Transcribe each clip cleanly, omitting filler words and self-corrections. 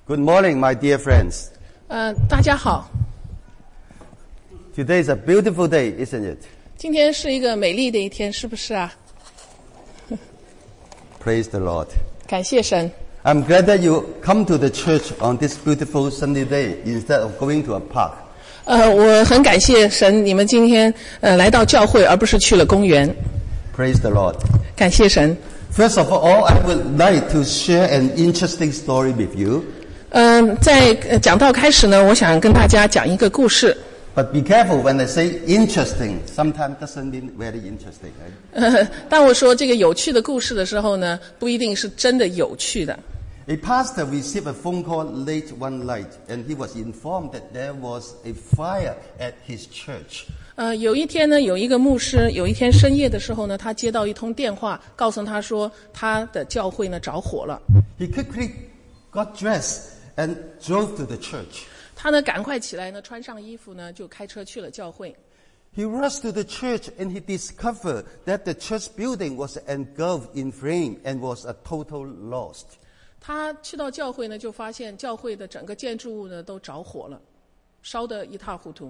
Good morning, my dear friends. 大家好。 Today is a beautiful day, isn't it? 今天是一个美丽的一天，是不是啊？ Praise the Lord. 感谢神。 I'm glad that you come to the church on this beautiful sunny day instead of going to a park. 我很感谢神，你们今天来到教会，而不是去了公园。 Praise the Lord. 感谢神。 First of all, I would like to share an interesting story with you. 在讲道开始呢，我想跟大家讲一个故事。 But be careful when I say interesting. Sometimes doesn't mean very interesting. Right? 当我说这个有趣的故事的时候呢，不一定是真的有趣的。 A pastor received a phone call late one night, and he was informed that there was a fire at his church. 有一天呢，有一个牧师，有一天深夜的时候呢，他接到一通电话，告诉他说他的教会呢着火了。 He quickly got dressed and drove to the church. 他呢赶快起来呢，穿上衣服呢，就开车去了教会。 He rushed to the church and he discovered that the church building was engulfed in flame and was a total loss. 他去到教会呢，就发现教会的整个建筑物呢都着火了，烧得一塌糊涂。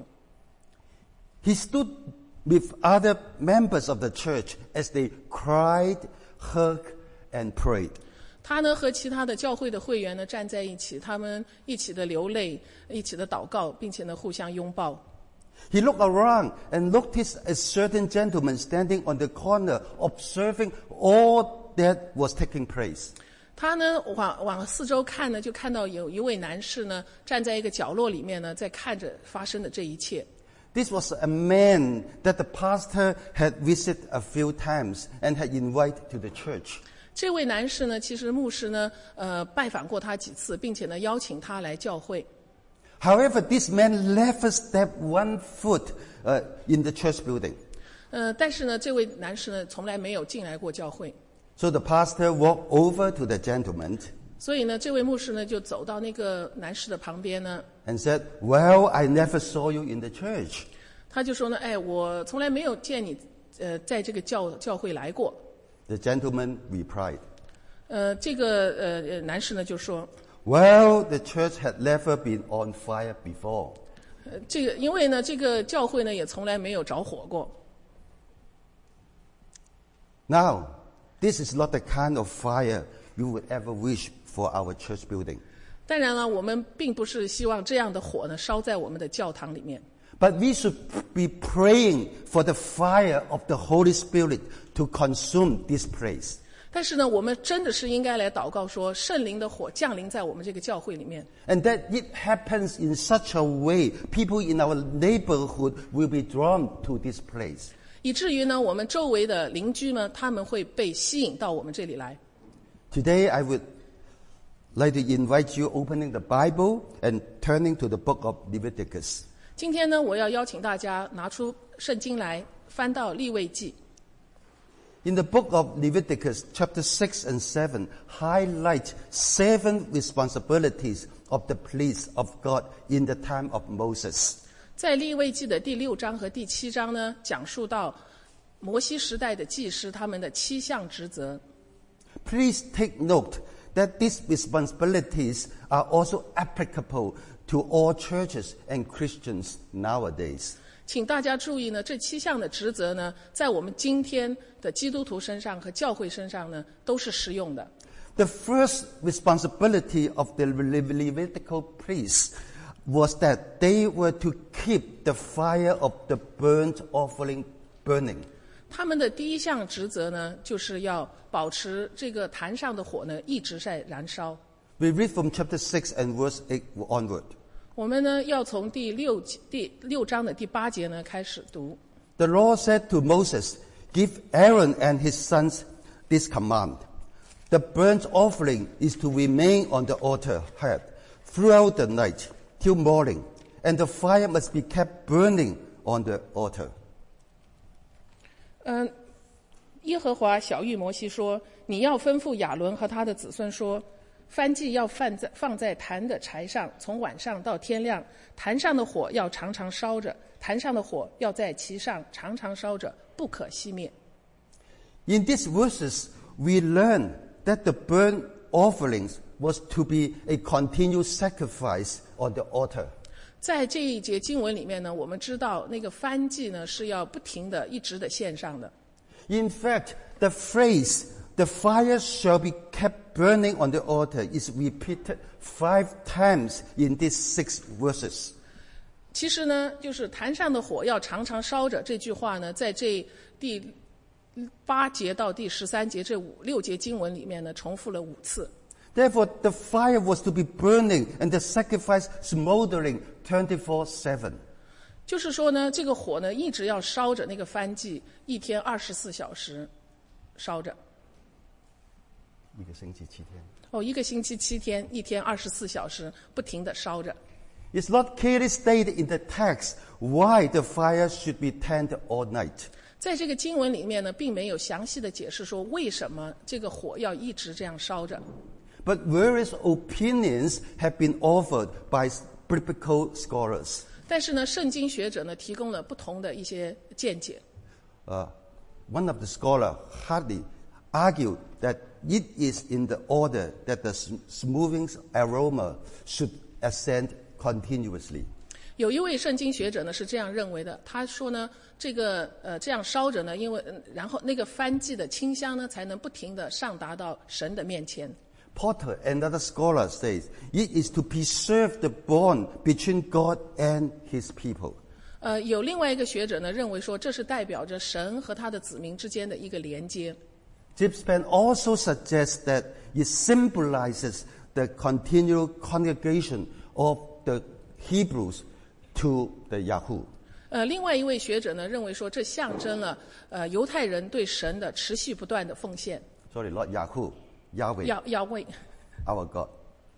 He stood with other members of the church as they cried, hugged, and prayed. 他呢和其他的教会的会员呢站在一起，他们一起的流泪，一起的祷告，并且呢互相拥抱。 He looked around and noticed a certain gentleman standing on the corner observing all that was taking place. 他呢往四周看呢，就看到有一位男士呢站在一个角落里面呢，在看着发生的这一切。 This was a man that the pastor had visited a few times and had invited to the church. 这位男士呢，其实牧师呢拜访过他几次，并且呢邀请他来教会。 However, this man never stepped one foot in the church building. 但是呢，这位男士呢从来没有进来过教会。 So the pastor walked over to the gentleman 所以呢，这位牧师呢就走到那个男士的旁边呢， and said, "Well, I never saw you in the church." 他就说呢，哎，我从来没有见你在这个教会来过。 The gentleman replied, 这个男士呢就说， "Well, the church had never been on fire before." 这个因为呢，这个教会呢也从来没有着火过。 Now, this is not the kind of fire you would ever wish for our church building. 当然了，我们并不是希望这样的火呢烧在我们的教堂里面。 But we should be praying for the fire of the Holy Spirit to consume this place. 但是呢，我们真的是应该来祷告说，圣灵的火降临在我们这个教会里面。 And that it happens in such a way, people in our neighborhood will be drawn to this place. 以至于呢，我们周围的邻居呢，他们会被吸引到我们这里来。 Today I would like to invite you opening the Bible and turning to the book of Leviticus. 今天呢，我要邀请大家拿出圣经来，翻到利未记。 In the book of Leviticus, chapter 6 and 7 highlight 7 responsibilities of the priests of God in the time of Moses. 在利未记的第6章和第7章呢，讲述到摩西时代的祭司他们的7项职责。 Please take note that these responsibilities are also applicable to all churches and Christians nowadays. 请大家注意呢，这7项的职责呢，在我们今天的基督徒身上和教会身上呢，都是适用的。 The first responsibility of the Levitical priests was that they were to keep the fire of the burnt offering burning. 他们的第一项职责呢，就是要保持这个坛上的火呢一直在燃烧。 We read from chapter 6 and verse 8 onward. 我们呢要从第6章的第8节呢开始读。 The Lord said to Moses, "Give Aaron and his sons this command. The burnt offering is to remain on the altar head throughout the night till morning, and the fire must be kept burning on the altar." 耶和华晓谕摩西说：“你要吩咐亚伦和他的子孙说，燔祭要放在坛的柴上，从晚上到天亮，坛上的火要常常烧着，坛上的火要在其上常常烧着，不可熄灭。” In these verses, we learn that the burnt offerings was to be a continual sacrifice on the altar. 在这一节经文里面呢，我们知道那个燔祭呢是要不停的、一直的献上的。 In fact, the phrase, the fire shall be kept burning on the altar, is repeated 5 times in these 6 verses. 其实呢，就是坛上的火要常常烧着这句话呢，在这第8节到第13节这6节经文里面呢，重复了5次。 Therefore, the fire was to be burning and the sacrifice smoldering 24/7. 就是说呢，这个火呢一直要烧着那个燔祭，一天24小时烧着。 一个星期7天。 一个星期7天，一天24小时不停地烧着。 It's not clearly stated in the text why the fire should be tended all night. 在这个经文里面呢，并没有详细的解释说为什么这个火要一直这样烧着。 But various opinions have been offered by biblical scholars. 但是呢，圣经学者呢提供了不同的一些见解。 One of the scholars hardly argued that it is in the order that the smoothing aroma should ascend continuously. 有一位圣经学者呢是这样认为的，他说呢，这样烧着呢，因为然后那个燔祭的清香呢才能不停地上达到神的面前。 Potter, another scholar, says it is to preserve the bond between God and His people. 有另外一个学者呢认为说，这是代表着神和他的子民之间的一个连接。 Gibson also suggests that it symbolizes the continual congregation of the Hebrews to the Yahweh. 另外一位学者呢认为说，这象征了犹太人对神的持续不断的奉献。 Sorry, not Yahweh, Yahweh. Yahweh. Our God.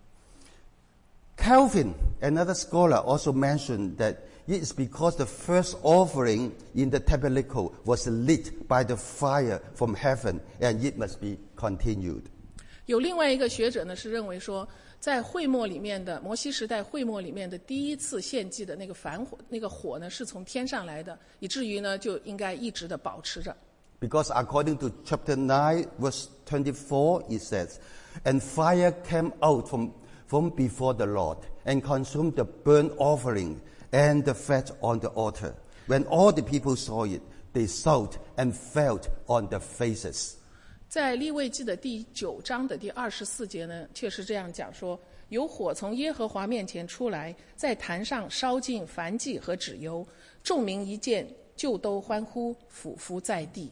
Calvin, another scholar, also mentioned that it is because the first offering in the tabernacle was lit by the fire from heaven, and it must be continued. 有另外一个学者呢是认为说，在会幕里面的摩西时代会幕里面的第一次献祭的那个燔火，那个火呢是从天上来的，以至于呢就应该一直的保持着。 Because according to chapter 9, verse 24, it says, "And fire came out from before the Lord, and consumed the burnt offering and the fat on the altar. When all the people saw it, they saw and fell on their faces." 在利未记的第9章的第24节呢，却是这样讲说：有火从耶和华面前出来，在坛上烧尽燔祭和脂油，众民一见，就都欢呼，俯伏在地。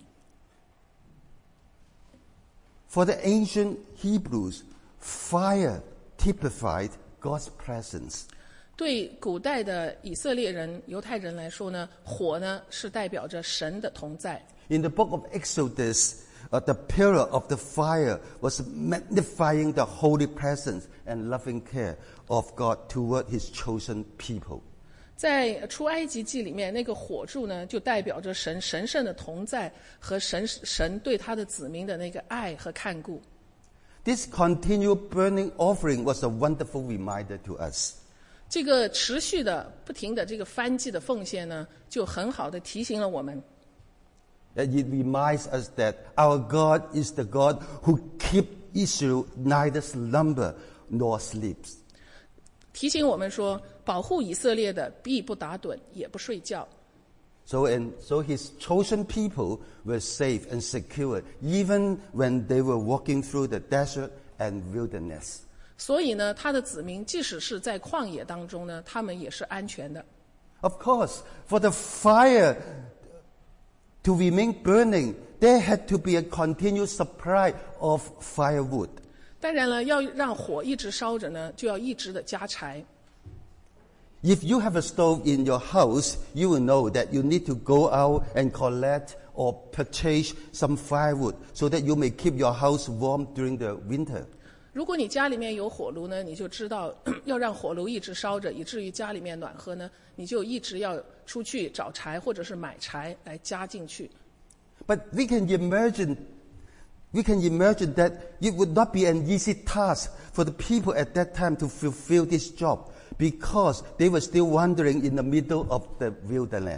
For the ancient Hebrews, fire typified God's presence. 对古代的以色列人、犹太人来说呢，火呢是代表着神的同在。 In the book of Exodus, the pillar of the fire was magnifying the holy presence and loving care of God toward His chosen people. 在出埃及记里面，那个火柱呢，就代表着神神圣的同在和神对他的子民的那个爱和看顾。 This continual burning offering was a wonderful reminder to us. 这个持续的、不停的这个燔祭的奉献呢，就很好的提醒了我们。 It reminds us that our God is the God who keeps Israel neither slumber nor sleeps. 提醒我们说，保护以色列的必不打盹，也不睡觉。 So His chosen people were safe and secure even when they were walking through the desert and wilderness. 所以呢，他的子民即使是在旷野当中呢，他们也是安全的。 Of course, for the fire to remain burning, there had to be a continuous supply of firewood. 当然了，要让火一直烧着呢，就要一直的加柴。 If you have a stove in your house, you will know that you need to go out and collect or purchase some firewood so that you may keep your house warm during the winter. 如果你家里面有火炉呢，你就知道要让火炉一直烧着，以至于家里面暖和呢，你就一直要出去找柴或者是买柴来加进去。 But we can imagine that it would not be an easy task for the people at that time to fulfill this job because they were still wandering in the middle of the wilderness.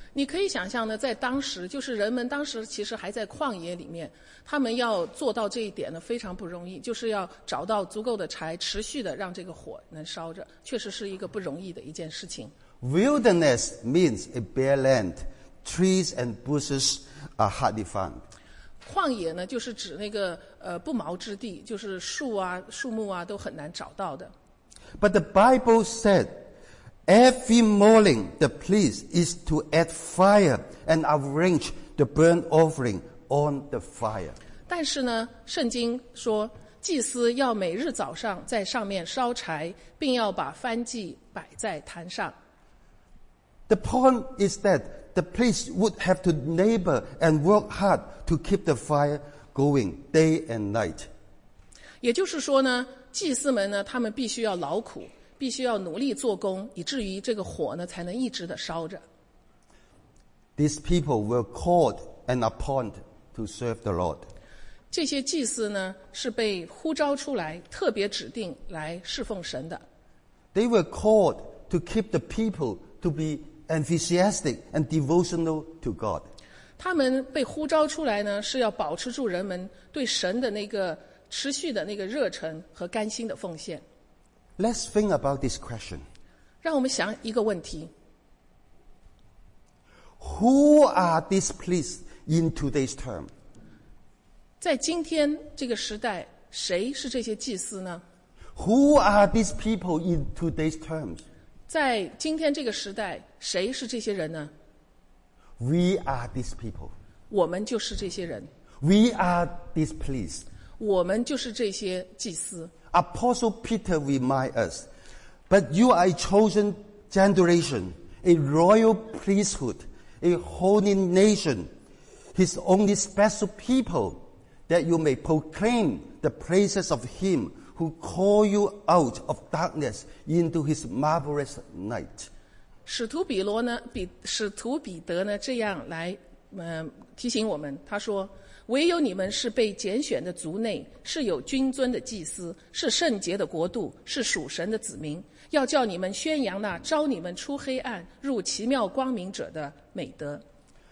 你可以想象呢，在当时，就是人们当时其实还在旷野里面，他们要做到这一点呢，非常不容易，就是要找到足够的柴，持续的让这个火能烧着，确实是一个不容易的一件事情。 Wilderness means a bare land. Trees and bushes are hardly found. 旷野呢，就是指那个不毛之地，就是树啊、树木啊都很难找到的。 But the Bible said, every morning the priest is to add fire and arrange the burnt offering on the fire. 但是呢，圣经说，祭司要每日早上在上面烧柴，并要把燔祭摆在坛上。 The point is that the priest would have to labor and work hard to keep the fire going day and night. 也就是说呢，祭司们呢，他们必须要劳苦，必须要努力做工，以至于这个火呢才能一直的烧着。 These people were called and appointed to serve the Lord. 这些祭司呢，是被呼召出来，特别指定来侍奉神的。 They were called to keep the people to be enthusiastic and devotional to God. 他们被呼召出来呢，是要保持住人们对神的那个持续的那个热忱和甘心的奉献。 Let's think about this question. 让我们想一个问题： Who are these priests in today's term? 在今天这个时代，谁是这些祭司呢？ Who are these people in today's terms? 在今天这个时代，谁是这些人呢？ We are these people. 我们就是这些人， We are these priests. 我们就是这些祭司。 Apostle Peter reminds us, but you are a chosen generation, a royal priesthood, a holy nation, his only special people, that you may proclaim the praises of him who called you out of darkness into his marvelous light. 使徒彼得呢这样来提醒我们，他说：唯有你们是被拣选的族内，是有君尊的祭司，是圣洁的国度，是属神的子民，要叫你们宣扬那招你们出黑暗入奇妙光明者的美德。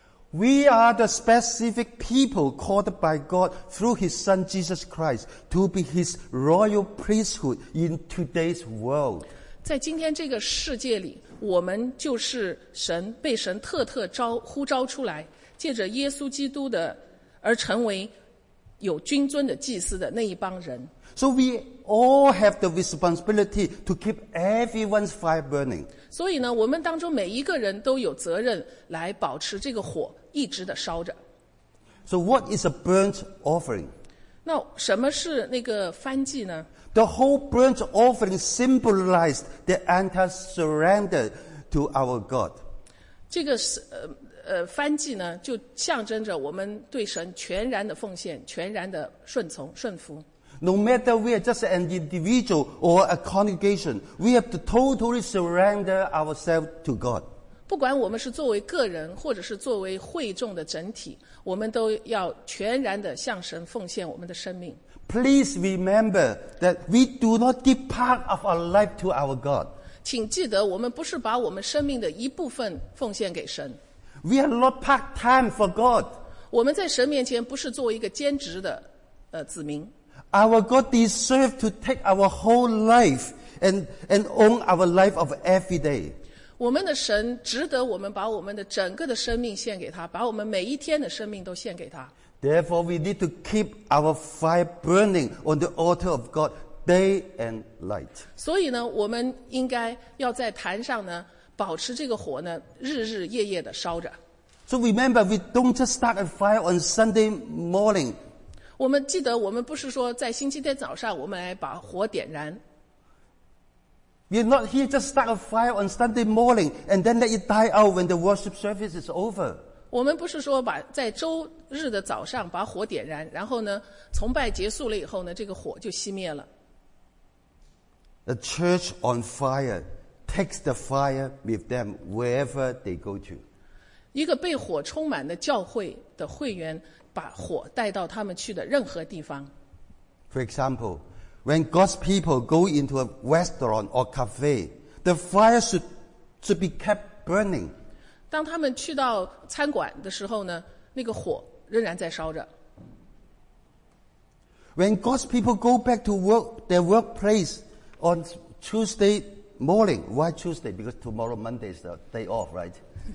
We are the specific people called by God through his Son Jesus Christ to be his royal priesthood in today's world. 在今天这个世界里，我们就是被神呼召出来，借着耶稣基督的而成为有君尊的祭司的那一帮人。 So we all have the responsibility to keep everyone's fire burning. 所以呢，我们当中每一个人都有责任来保持这个火一直的烧着。 So what is a burnt offering? 那什么是那个燔祭呢？ The whole burnt offering symbolized the entire surrender to our God. 这个燔祭呢，就象征着我们对神全然的奉献，全然的顺服。 No matter we are just an individual or a congregation, we have to totally surrender ourselves to God. 不管我们是作为个人，或者是作为会众的整体，我们都要全然的向神奉献我们的生命。 Please remember that we do not give part of our life to our God. 请记得，我们不是把我们生命的一部分奉献给神。 We are not part-time for God. 我们在神面前不是作为一个兼职的子民。 Our God deserves to take our whole life and own our life of every day. 我们的神值得我们把我们的整个的生命献给他，把我们每一天的生命都献给他。 Therefore, we need to keep our fire burning on the altar of God day and night. 所以呢，我们应该要在坛上呢，保持这个火呢，日日夜夜的烧着。 So remember, we don't just start a fire on Sunday morning. 我们记得，我们不是说在星期天早上我们来把火点燃。 We're not here just start a fire on Sunday morning and then let it die out when the worship service is over. 我们不是说在周日的早上把火点燃，然后呢，崇拜结束了以后呢，这个火就熄灭了。 The church on fire takes the fire with them wherever they go to. 一个被火充满的教会的会员，把火带到他们去的任何地方。 For example, when God's people go into a restaurant or cafe, the fire should be kept burning. 当他们去到餐馆的时候呢，那个火仍然在烧着。 When God's people go back to their workplace on Tuesday morning, why Tuesday? Because tomorrow Monday is the day off, right?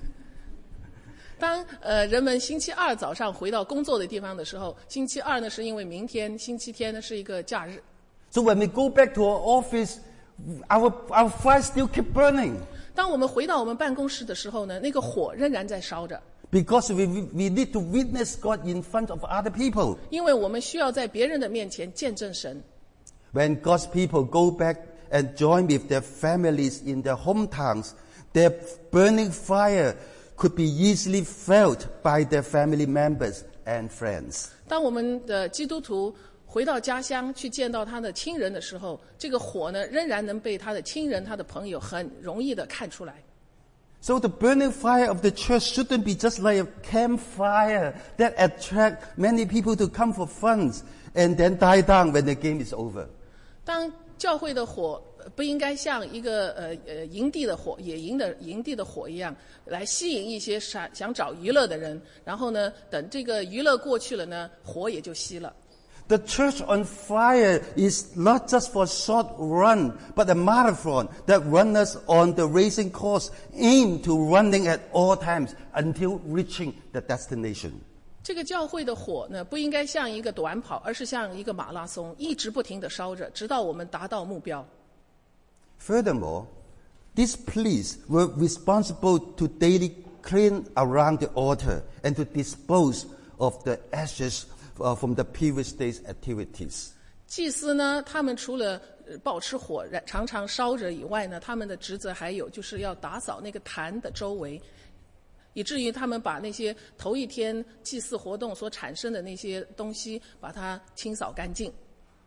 当人们星期二早上回到工作的地方的时候，星期二呢是因为明天星期天呢是一个假日。 So when we go back to our office, our fire still keep burning. 当我们回到我们办公室的时候呢，那个火仍然在烧着。 Because we need to witness God in front of other people. 因为我们需要在别人的面前见证神。 When God's people go back and join with their families in their hometowns, their burning fire could be easily felt by their family members and friends. 当我们的基督徒回到家乡去见到他的亲人的时候，这个火呢仍然能被他的亲人、他的朋友很容易的看出来。 So the burning fire of the church shouldn't be just like a campfire that attract many people to come for fun and then die down when the game is over. 当教会的火不应该像一个营地的火、野营的营地的火一样，来吸引一些想找娱乐的人，然后呢，等这个娱乐过去了呢，火也就熄了。 The church on fire is not just for a short run, but a marathon that runners on the racing course aim to running at all times until reaching the destination. 这个教会的火呢，不应该像一个短跑，而是像一个马拉松，一直不停地烧着，直到我们达到目标。 Furthermore, these priests were responsible to daily clean around the altar and to dispose of the ashes from the previous day's activities. 祭司呢，他们除了保持火常常烧着以外呢，他们的职责还有就是要打扫那个坛的周围，以至于他们把那些头一天祭祀活动所产生的那些东西，把它清扫干净。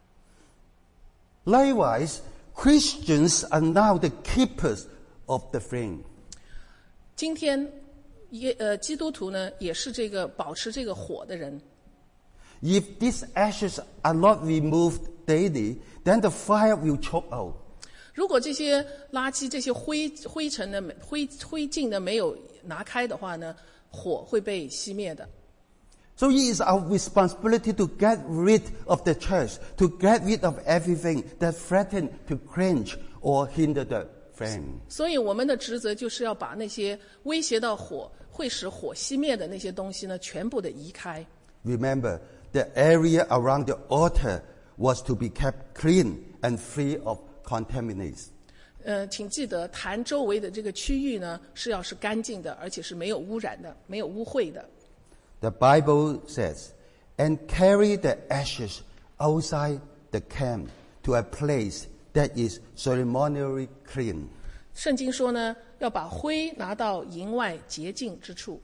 Likewise, Christians are now the keepers of the flame. 今天基督徒呢，也是这个保持这个火的人。 If these ashes are not removed daily, then the fire will choke out. 如果这些垃圾、这些灰尘呢、灰烬呢没有拿开的话呢，火会被熄灭的。 So it is our responsibility to get rid of the church, to get rid of everything that threatens to quench or hinder the flame. 所以我们的职责就是要把那些威胁到火、会使火熄灭的那些东西呢，全部的移开。 Remember, the area around the altar was to be kept clean and free of contaminants. 请记得坛周围的这个区域呢，是干净的，而且是没有污染的，没有污秽的。 The Bible says, and carry the ashes outside the camp to a place that is ceremonially clean. 圣经说呢，要把灰拿到营外洁净之处。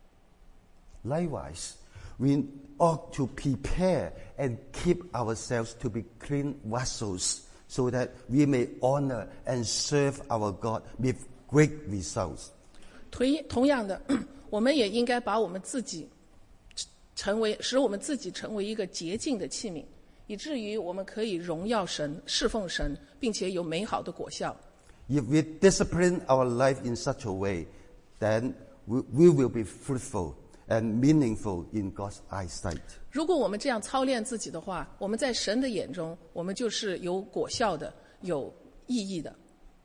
Likewise, we ought to prepare and keep ourselves to be clean vessels so that we may honor and serve our God with great results. 同样的，我们也应该把我们自己使我们自己成为一个洁净的器皿，以至于我们可以荣耀神、侍奉神，并且有美好的果效。 If we discipline our life in such a way, then we will be fruitful and meaningful in God's eyesight. 如果我们这样操练自己的话，我们在神的眼中，我们就是有果效的、有意义的。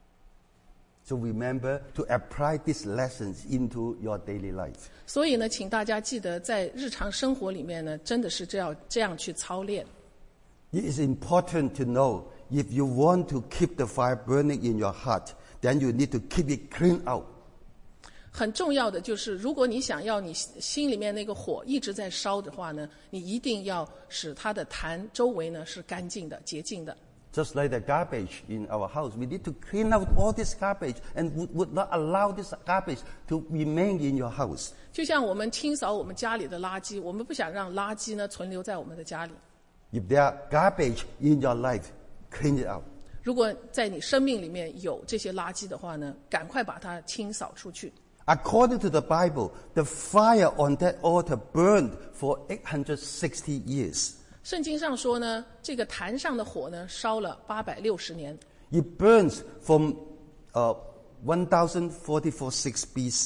So remember to apply these lessons into your daily life. 所以呢，请大家记得在日常生活里面呢，真的是这样去操练。 It is important to know if you want to keep the fire burning in your heart, then you need to keep it clean out. 很重要的就是，如果你想要你心里面那个火一直在烧的话呢，你一定要使它的坛周围呢是干净的、洁净的。 Just like the garbage in our house, we need to clean out all this garbage and would not allow this garbage to remain in your house. 就像我们清扫我们家里的垃圾，我们不想让垃圾呢存留在我们的家里。 If there are garbage in your life, clean it out. 如果在你生命里面有这些垃圾的话呢，赶快把它清扫出去。 According to the Bible, the fire on that altar burned for 860 years. 圣经上说呢，这个坛上的火呢烧了860年。 It burns from 1044 BC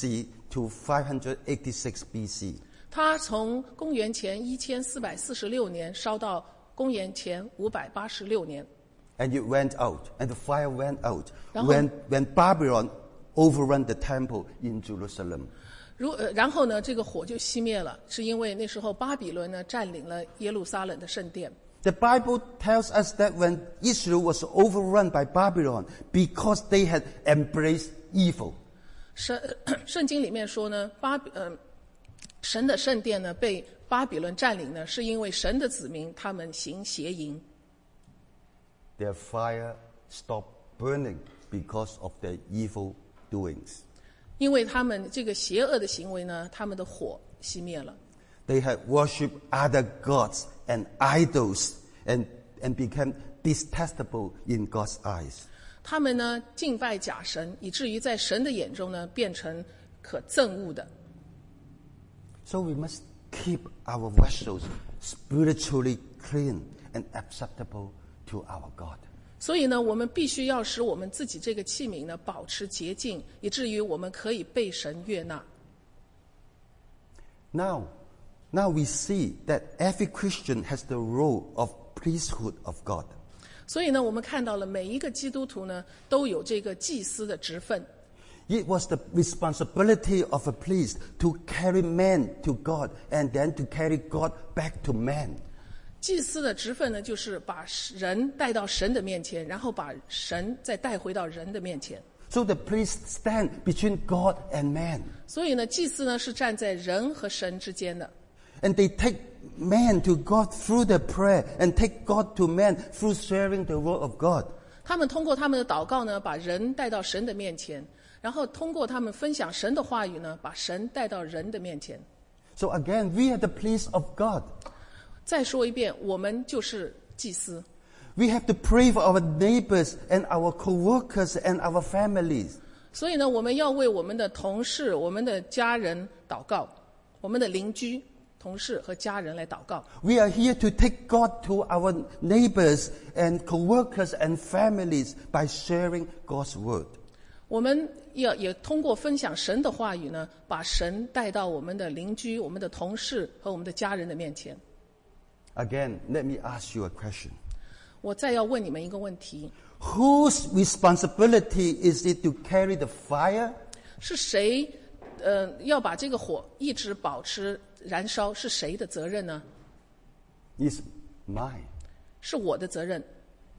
to 586 BC. 它从公元前1446年烧到公元前586年。 And it went out, and the fire went out 然后 when Babylon overran the temple in Jerusalem. 然后呢，这个火就熄灭了，是因为那时候巴比伦呢占领了耶路撒冷的圣殿。 The Bible tells us that when Israel was overrun by Babylon because they had embraced evil. 圣经里面说呢，神的圣殿呢被巴比伦占领呢，是因为神的子民他们行邪淫。 Their fire stopped burning because of their evil doings. 因为他们这个邪恶的行为呢，他们的火熄灭了。 They had worshipped other gods and idols and became detestable in God's eyes. 他们呢敬拜假神，以至于在神的眼中呢变成可憎恶的。 So we must keep our vessels spiritually clean and acceptable to our God. 所以呢，我们必须要使我们自己这个器皿呢保持洁净，以至于我们可以被神悦纳。 Now we see that every Christian has the role of priesthood of God. 所以呢，我们看到了每一个基督徒呢都有这个祭司的职分。 It was the responsibility of a priest to carry man to God and then to carry God back to man. 祭司的职分呢，就是把人带到神的面前，然后把神再带回到人的面前。 So the priest stand between God and man. 所以呢，祭司呢是站在人和神之间的。 And they take man to God through their prayer and take God to man through sharing the word of God. 他们通过他们的祷告呢，把人带到神的面前，然后通过他们分享神的话语呢，把神带到人的面前。 So again, we are the priests of God. 再说一遍，我们就是祭司。 We have to pray for our neighbors and our co-workers and our families. 所以呢，我们要为我们的同事、我们的家人祷告，我们的邻居、同事和家人来祷告。 We are here to take God to our neighbors and co-workers and families by sharing God's word. 我们也通过分享神的话语呢，把神带到我们的邻居、我们的同事和我们的家人的面前。 Again, let me ask you a question. 我再要问你们一个问题： Whose responsibility is it to carry the fire? 是谁要把这个火一直保持燃烧？是谁的责任呢？ It's mine. 是我的责任，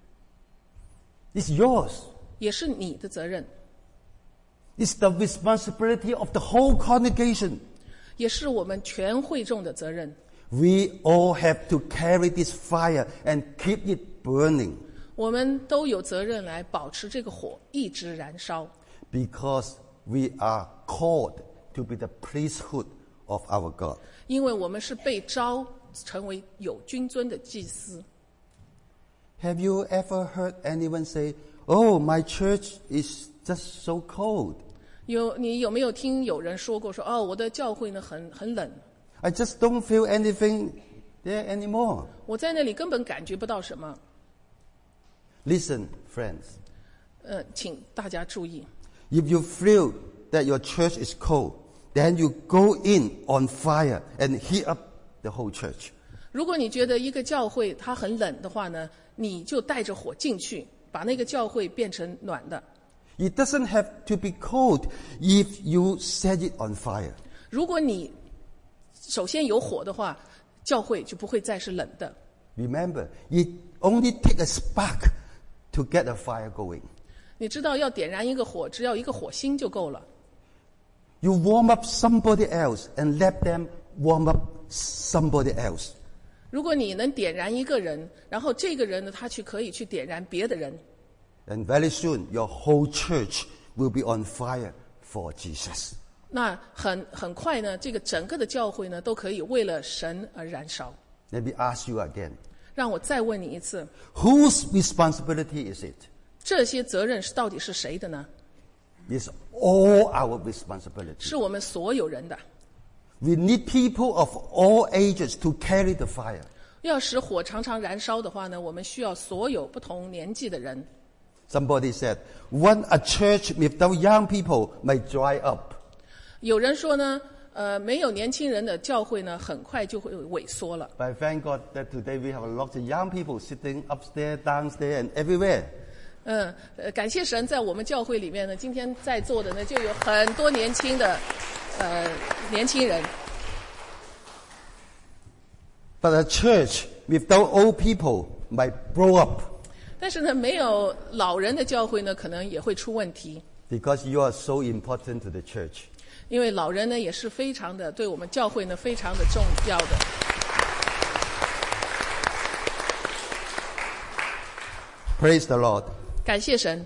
It's yours. 也是你的责任， It's the responsibility of the whole congregation. 也是我们全会众的责任。 We all have to carry this fire and keep it burning. 我们都有责任来保持这个火一直燃烧， Because we are called to be the priesthood of our God. 因为我们是被召成为有君尊的祭司。 Have you ever heard anyone say, "Oh, my church is just so cold. 你有没有听有人说过说我的教会呢很冷， I just don't feel anything there anymore." 我在那里根本感觉不到什么。 Listen, friends. 请大家注意， If you feel that your church is cold, then you go in on fire and heat up the whole church. 如果你觉得一个教会它很冷的话呢，你就带着火进去，把那个教会变成暖的。 It doesn't have to be cold if you set it on fire. 如果你首先有火的话，教会就不会再是冷的。 Remember, it only takes a spark to get a fire going. 你知道要点燃一个火，只要一个火星就够了。 You warm up somebody else and let them warm up somebody else. 如果你能点燃一个人，然后这个人呢，他可以去点燃别的人， And very soon, your whole church will be on fire for Jesus. 那很快呢，这个整个的教会呢，都可以为了神而燃烧。 Let me ask you again. 让我再问你一次， Whose responsibility is it? 这些责任到底是谁的呢？ It's all our responsibility. 是我们所有人的。 We need people of all ages to carry the fire. 要使火常常燃烧的话呢，我们需要所有不同年纪的人。 Somebody said, "One a church without young people may dry up." 有人说呢，没有年轻人的教会呢，很快就会萎缩了。 But I thank God that today we have a lot of young people sitting upstairs, downstairs, and everywhere. 感谢神，在我们教会里面呢，今天在座的呢，就有很多年轻人。 But a church without old people might blow up 但是呢，没有老人的教会呢，可能也会出问题， because you are so important to the church. 因为老人呢也是非常的对我们教会呢非常的重要的。 Praise the Lord. 感谢神。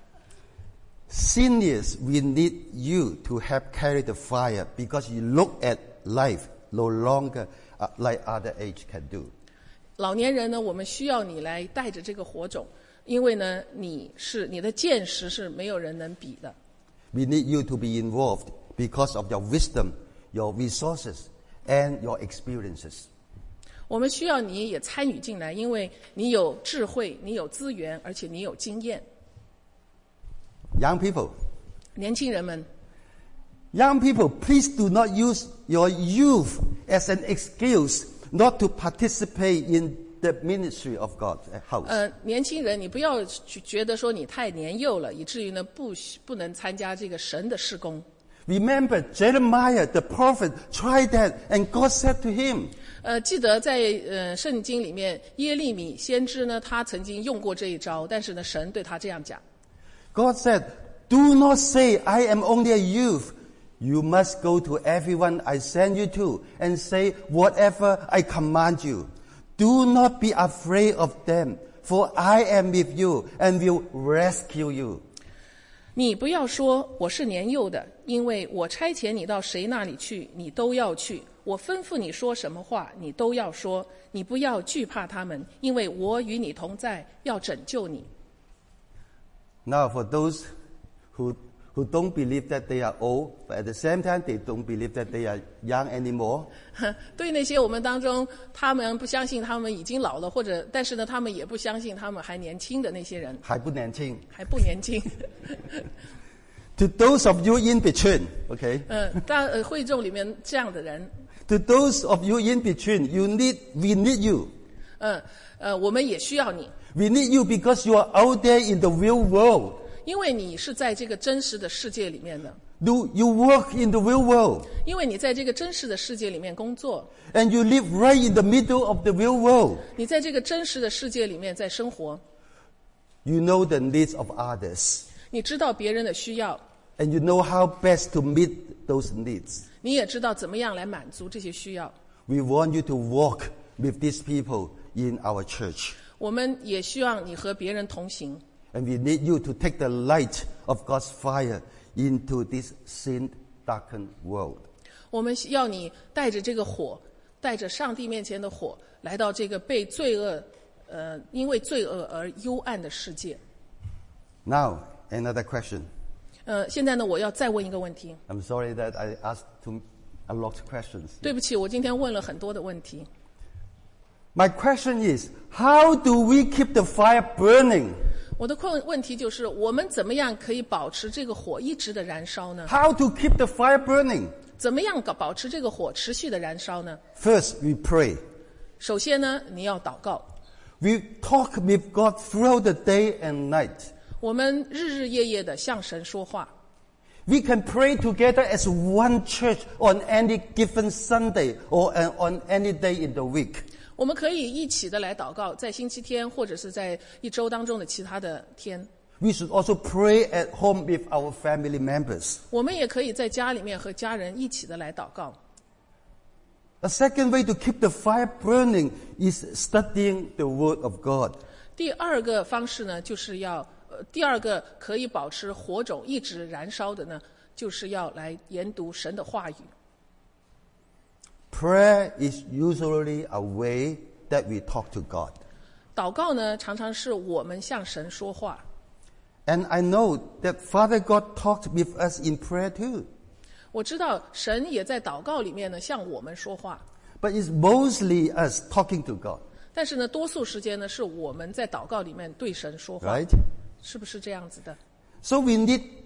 Seniors, we need you to help carry the fire because you look at life no longer like other age can do. 老年人呢，我们需要你来带着这个火种，因为呢，你的见识是没有人能比的。 We need you to be involved because of your wisdom, your resources, and your experiences. 我们需要你也参与进来，因为你有智慧，你有资源，而且你有经验。 Young people, 年轻人们， young people, please do not use your youth as an excuse not to participate in the ministry of God's house. 年轻人，你不要觉得说你太年幼了，以至于呢不能参加这个神的事工。 Remember Jeremiah, the prophet, tried that, and God said to him, 记得在圣经里面，耶利米先知呢，他曾经用过这一招，但是呢，神对他这样讲。 God said, do not say, I am only a youth. You must go to everyone I send you to and say whatever I command you. Do not be afraid of them, for I am with you and will rescue you. 你不要说我是年幼的，因为我差遣你到谁那里去，你都要去。我吩咐你说什么话，你都要说。你不要惧怕他们，因为我与你同在，要拯救你。 Now for those who don't believe that they are old, but at the same time they don't believe that they are young anymore. 对那些我们当中，他们不相信他们已经老了，或者但是呢，他们也不相信他们还年轻的那些人， 还不年轻。 还不年轻。 To those of you in between, okay? 会众里面这样的人， To those of you in between, we need you. 我们也需要你， We need you because you are out there in the real world. 因为你是在这个真实的世界里面的， You work in the real world. 因为你在这个真实的世界里面工作， And you live right in the middle of the real world. 你在这个真实的世界里面在生活， You know the needs of others. 你知道别人的需要， And you know how best to meet those needs. 你也知道怎么样来满足这些需要。 We want you to walk with these people in our church. 我们也希望你和别人同行， And we need you to take the light of God's fire into this sin-darkened world. 我们要你带着这个火，带着上帝面前的火，来到这个被罪恶，因为罪恶而幽暗的世界。 Now, another question. 现在呢，我要再问一个问题。 I'm sorry that I asked a lot of questions. 对不起，我今天问了很多的问题。 My question is, how do we keep the fire burning? 我的问题就是，我们怎么样可以保持这个火一直的燃烧呢？ How to keep the fire burning? 怎么样保持这个火持续的燃烧呢？ First, we pray. 首先呢，你要祷告。 We talk with God throughout the day and night. 我们日日夜夜的向神说话。 We can pray together as one church on any given Sunday or on any day in the week. 我们可以一起的来祷告，在星期天或者是在一周当中的其他的天。 We should also pray at home with our family members. 我们也可以在家里面和家人一起的来祷告。 A second way to keep the fire burning is studying the Word of God. 第二个方式呢，就是第二个可以保持火种一直燃烧的呢，就是要来研读神的话语。 Prayer is usually a way that we talk to God. 祷告呢，常常是我们向神说话。 And I know that Father God talked with us in prayer too. 我知道神也在祷告里面呢向我们说话， But it's mostly us talking to God, 但是呢，多数时间呢是我们在祷告里面对神说话， right? 是不是这样子的？ So we need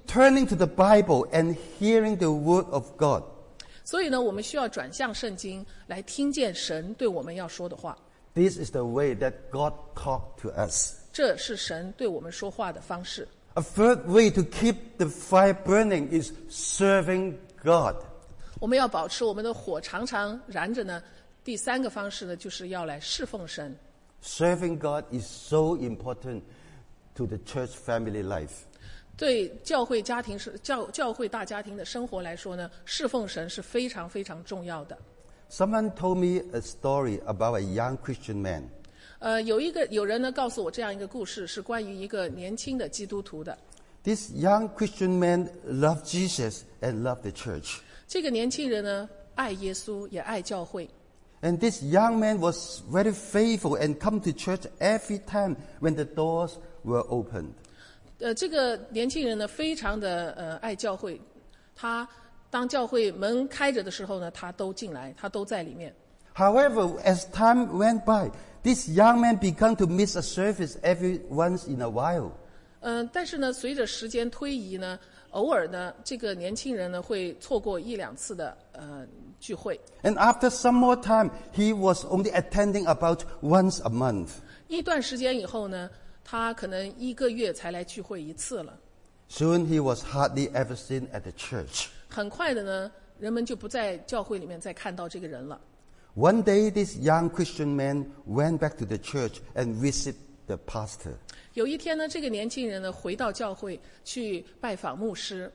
turning to the Bible and hearing the word of God. 所以呢，我们需要转向圣经，来听见神对我们要说的话。 This is the way that God talked to us. 这是神对我们说话的方式。 A third way to keep the fire burning is serving God. 我们要保持我们的火常常燃着呢。第三个方式呢，就是要来侍奉神。 Serving God is so important to the church family life. 对教会家庭教会大家庭的生活来说呢，侍奉神是非常非常重要的。 Someone told me a story about a young Christian man. 有人呢告诉我这样一个故事，是关于一个年轻的基督徒的。 This young Christian man loved Jesus and loved the church. 这个年轻人呢，爱耶稣也爱教会。 And this young man was very faithful and come to church every time when the doors were opened. 这个年轻人呢，非常的爱教会。他当教会门开着的时候呢，他都进来，他都在里面。 However, as time went by, this young man began to miss a service every once in a while. 但是呢，随着时间推移呢，偶尔呢，这个年轻人呢会错过一两次的聚会。 And after some more time, he was only attending about once a month. 一段时间以后呢，他可能1个月才来聚会一次了。 Soon he was hardly ever seen at the church. 很快的呢，人们就不在教会里面再看到这个人了。 One day, this young Christian man went back to the church and visited the pastor. 有一天呢，这个年轻人呢回到教会去拜访牧师。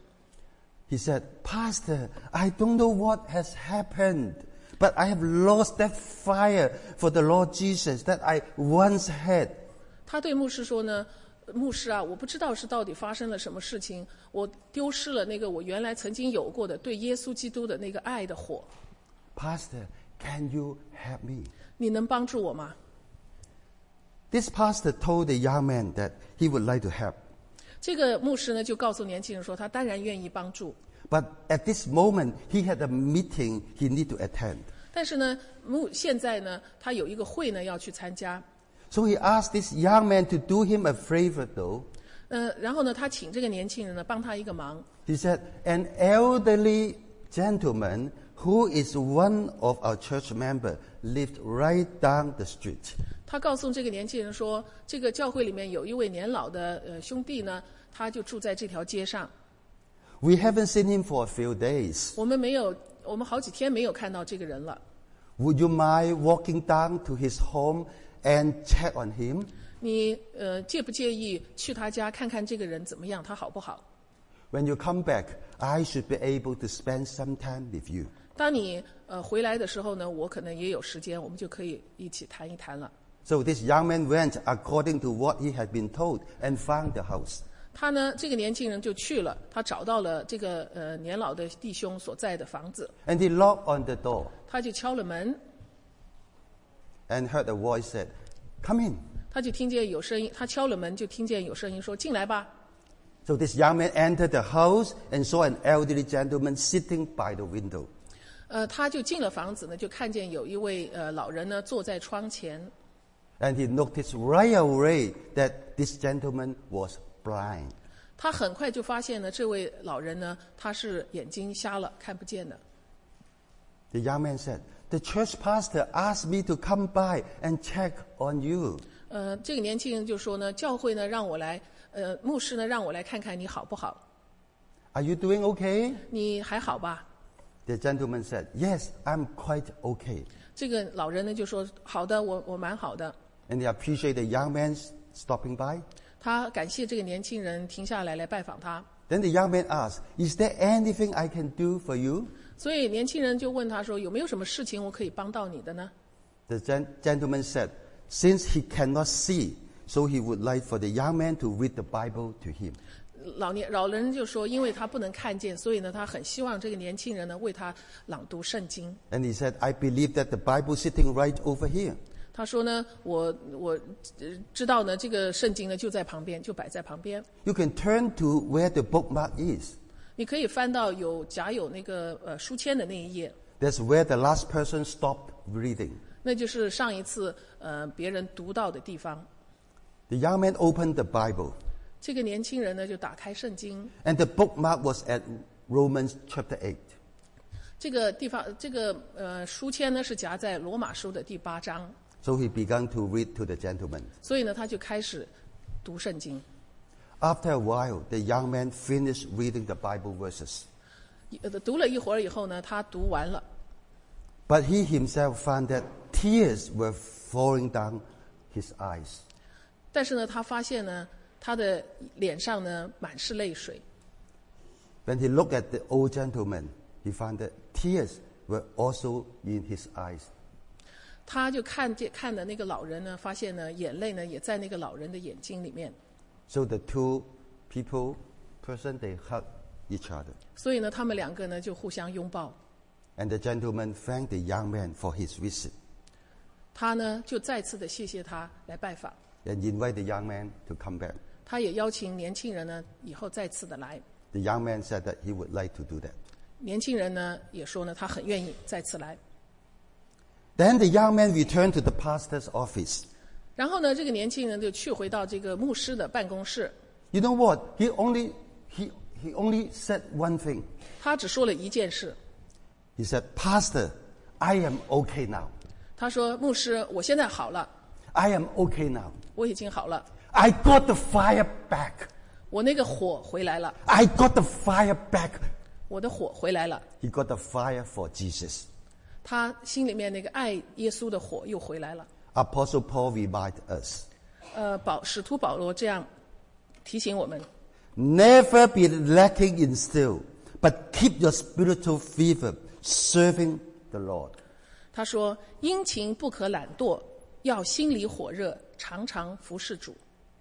He said, Pastor, I don't know what has happened, but I have lost that fire for the Lord Jesus that I once had. 他对牧师说呢，牧师啊，我不知道是到底发生了什么事情，我丢失了那个我原来曾经有过的对耶稣基督的那个爱的火。 Pastor, can you help me? 你能帮助我吗？ This pastor told the young man that he would like to help. 这个牧师呢就告诉年轻人说，他当然愿意帮助。 But at this moment, he had a meeting he need to attend. 但是呢，现在呢，他有一个会呢要去参加。 So he asked this young man to do him a favor, though. 然后呢，他请这个年轻人呢帮他一个忙。 He said, an elderly gentleman who is one of our church member lived right down the street. 他告诉这个年轻人说，这个教会里面有一位年老的兄弟呢，他就住在这条街上。 We haven't seen him for a few days. 我们好几天没有看到这个人了。 Would you mind walking down to his home and check on him? 你介不介意去他家看看这个人怎么样，他好不好？ When you come back, I should be able to spend some time with you. 当你回来的时候呢，我可能也有时间，我们就可以一起谈一谈了。 So this young man went according to what he had been told and found the house. 他呢，这个年轻人就去了，他找到了这个年老的弟兄所在的房子。 And he knocked on the door. 他就敲了门。 And heard a voice said, "Come in." 他就听见有声音，他敲了门就听见有声音说：“进来吧。” So this young man entered the house and saw an elderly gentleman sitting by the window. 他就进了房子呢，就看见有一位老人呢坐在窗前。 And he noticed right away that this gentleman was blind. 他很快就发现呢，这位老人呢，他是眼睛瞎了，看不见的。 The young man said, "The church pastor asked me to come by and check on you." 这个年轻人就说呢，教会呢让我来，牧师呢让我来看看你好不好？ Are you doing okay? 你还好吧？ The gentleman said, "Yes, I'm quite okay." 这个老人呢就说：“好的，我蛮好的。” And they appreciate the young man stopping by. 他感谢这个年轻人停下来拜访他。 Then the young man asked, "Is there anything I can do for you?" 所以年轻人就问他说：“有没有什么事情我可以帮到你的呢？” The gentleman said, since he cannot see, so he would like for the young man to read the Bible to him. 老人就说，因为他不能看见，所以呢，他很希望这个年轻人呢为他朗读圣经。 And he said, "I believe that the Bible is sitting right over here." 他说呢，我知道呢，这个圣经呢就在旁边，就摆在旁边。 You can turn to where the bookmark is. 你可以翻到夹有那个书签的那一页， That's where the last person stopped reading. 那就是上一次别人读到的地方。 The young man opened the Bible. 这个年轻人呢就打开圣经， And the bookmark was at Romans chapter 8. 这个地方书签呢是夹在罗马书的第8章， So he began to read to the gentleman. 所以呢他就开始读圣经。 After a while, the young man finished reading the Bible verses. 读了一会儿以后呢，他读完了， But he himself found that tears were falling down his eyes. 但是呢他发现呢他的脸上呢满是泪水。 When he looked at the old gentleman, he found that tears were also in his eyes. 他就看的那个老人呢，发现呢眼泪呢也在那个老人的眼睛里面。 So the two person, they hugged each other. 所以呢，他们两个呢就互相拥抱。 And the gentleman thanked the young man for his visit 他呢就再次的谢谢他来拜访， and invite the young man to come back. 他也邀请年轻人呢以后再次的来。 The young man said that he would like to do that. 年轻人呢也说呢他很愿意再次来。 Then the young man returned to the pastor's office. 然后呢，这个年轻人就去回到这个牧师的办公室。 You know what? He only said one thing. 他只说了一件事， He said, Pastor, I am okay now. 他说：“牧师，我现在好了， I am okay now. 我已经好了， I got the fire back. 我那个火回来了， I got the fire back. 我的火回来了。” He got the fire for Jesus. 他心里面那个爱耶稣的火又回来了。 Apostle Paul reminded us, 使徒保罗这样提醒我们： never be lacking in zeal, but keep your spiritual fervor serving the Lord. 他说：“殷勤不可懒惰，要心里火热，常常服侍主。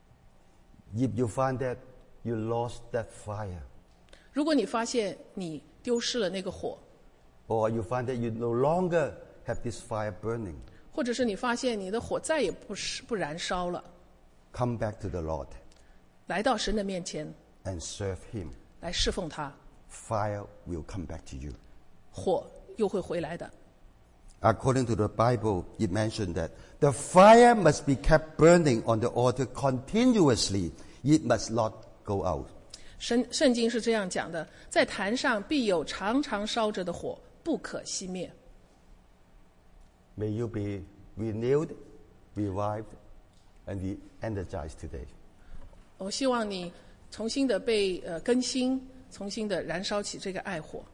If you find that you lost that fire, 如果你发现你丢失了那个火， or you find that you no longer have this fire burning, 或者是你发现你的火再也不燃烧了， come back to the Lord 来到神的面前 and serve Him. 来侍奉他， Fire will come back to you. 火又会回来的。 According to the Bible, it mentioned that the fire must be kept burning on the altar continuously. It must not go out. 圣经是这样讲的，在坛上必有常常烧着的火，不可熄灭。 May you be renewed, revived, and re-energized today. 我希望你重新的被更新，重新的燃烧起这个爱火。